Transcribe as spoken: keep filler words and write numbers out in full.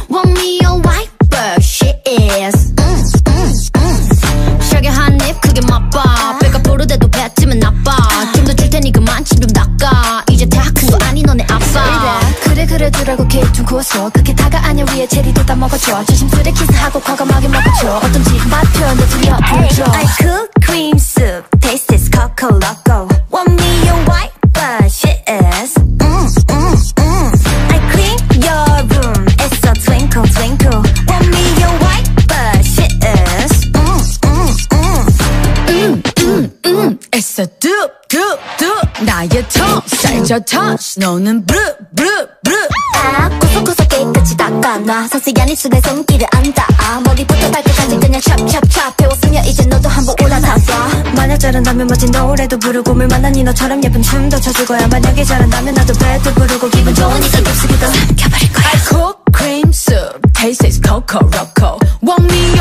Want me a white bird, she is. 음, 음, 음. 샤게 한 입 크게 맛봐. 배가 부르대도 뱉으면 나빠. 좀 더 줄 테니 그만 침 좀 닦아. 이제 다 큰 거 아니 너네 아빠. 그래 그래 두라고 케이크 좀 구웠어. 그게 다가 아니야 위에 체리도 다 먹어줘. 조심스레 키스하고 과감하게 먹어줘. 어떤지 맛 표현도 들려 불러줘. I cook cream soup, taste is coco loco. Want me a white but she is. Mm, mm, mm. I clean your room, it's a twinkle twinkle. Want me a white but she is. Mm, mm, mm. 음, 음, 음. It's a doop doop doop. 나의 tongue 살짝 touch. 너는 blue blue blue. 아 구석구석 깨끗이 닦아놔. 상세한 입술에 손길을 안 닿아. 머리부터 발끝까지 그냥 찹찹찹 배웠으면 이제 너도 한번 올라타봐. 만약 잘한다면 멋진 노래도 부르고 물 만난 니 너처럼 예쁜 춤도 춰줄 거야. 만약에 잘한다면 나도 배도 부르고 기분 좋으니까 곱씹이도 삼켜버릴 거야. I cook cream soup, taste is coco loco. Want me